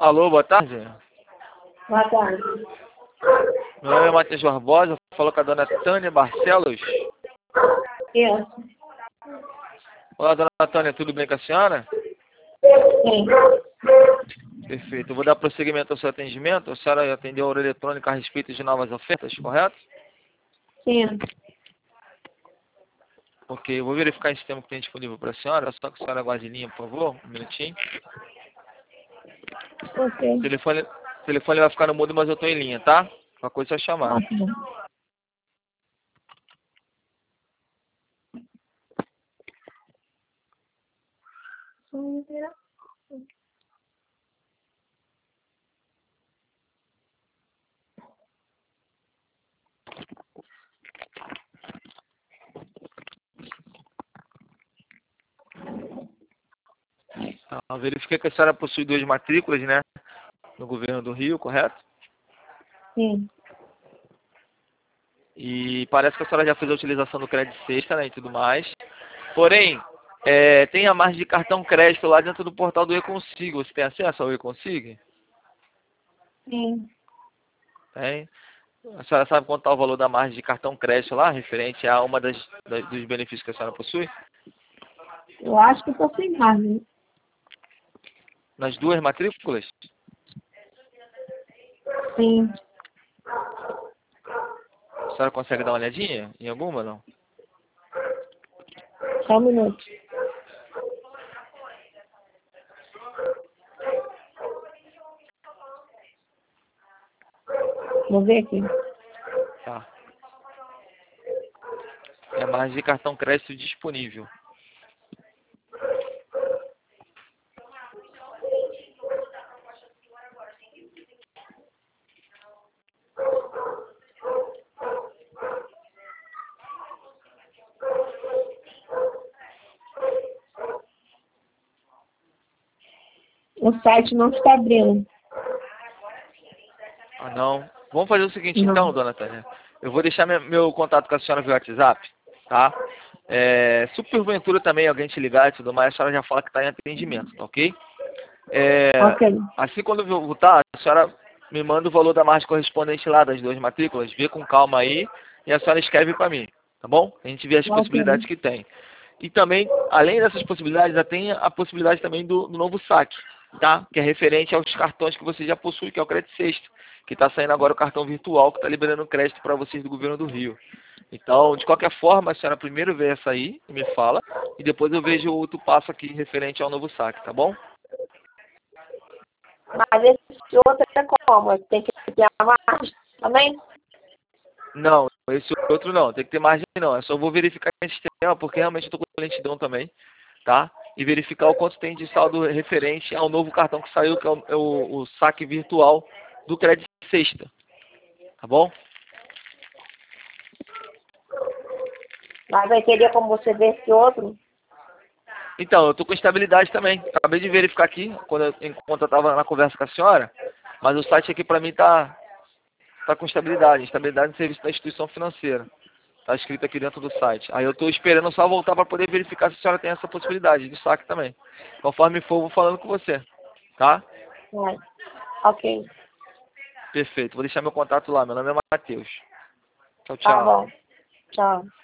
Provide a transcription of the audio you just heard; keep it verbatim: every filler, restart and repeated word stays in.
Alô, boa tarde. Boa tarde. Meu nome é Matheus Barbosa, falo com a dona Tânia Barcelos. Isso. Olá, dona Tânia, tudo bem com a senhora? Sim. Perfeito. Eu vou dar prosseguimento ao seu atendimento. A senhora atendeu a hora eletrônica a respeito de novas ofertas, correto? Sim. Ok, eu vou verificar esse tema que tem disponível para a senhora. Só que a senhora aguarde em linha, por favor, um minutinho. Ok. O telefone, o telefone vai ficar no mudo, mas eu estou em linha, tá? Uma coisa é só chamar. Ótimo. Tá, eu verifiquei que a senhora possui duas matrículas, né? No governo do Rio, correto? Sim. E parece que a senhora já fez a utilização do crédito sexta, né, e tudo mais. Porém, é, tem a margem de cartão crédito lá dentro do portal do eConsigo. Você tem acesso ao eConsigo? Sim. Tem. A senhora sabe quanto está o valor da margem de cartão crédito lá, referente a uma das, das dos benefícios que a senhora possui? Eu acho que estou sem margem. Nas duas matrículas? Sim. A senhora consegue dar uma olhadinha em alguma, não? Só um minuto. Vou ver aqui. Tá. É a margem de cartão crédito disponível. O site não está abrindo. Ah, não. Vamos fazer o seguinte Não. então, dona Tânia. Eu vou deixar meu, meu contato com a senhora via WhatsApp, tá? É, se porventura também alguém te ligar e tudo mais, a senhora já fala que está em atendimento, tá ok? É, Ok. assim quando eu voltar, a senhora me manda o valor da margem correspondente lá das duas matrículas, vê com calma aí, e a senhora escreve para mim, tá bom? A gente vê as possibilidades Ok. que tem. E também, além dessas possibilidades, já tem a possibilidade também do, do novo saque, tá? Que é referente aos cartões que você já possui, que é o crédito sexto, que está saindo agora o cartão virtual, que está liberando crédito para vocês do governo do Rio. Então, de qualquer forma, a senhora primeiro vê essa aí e me fala, e depois eu vejo o outro passo aqui referente ao novo saque, tá bom? Mas esse outro é como? Tem que ter a margem também? Não, esse outro não, tem que ter margem não. Eu só vou verificar esse sistema, porque realmente eu estou com lentidão também, tá? E verificar o quanto tem de saldo referente ao novo cartão que saiu, que é o, é o, o saque virtual do crédito sexta, tá bom? Mas aí teria como você ver esse outro? Então, eu estou com estabilidade também. Acabei de verificar aqui, quando eu, enquanto eu estava na conversa com a senhora, mas o site aqui para mim está tá com estabilidade, estabilidade no serviço da instituição financeira. Está escrito aqui dentro do site. Aí eu estou esperando só voltar para poder verificar se a senhora tem essa possibilidade de saque também. Conforme for, eu vou falando com você. Tá? É. Ok. Perfeito. Vou deixar meu contato lá. Meu nome é Matheus. Tchau, Tá tchau. bom. Tchau.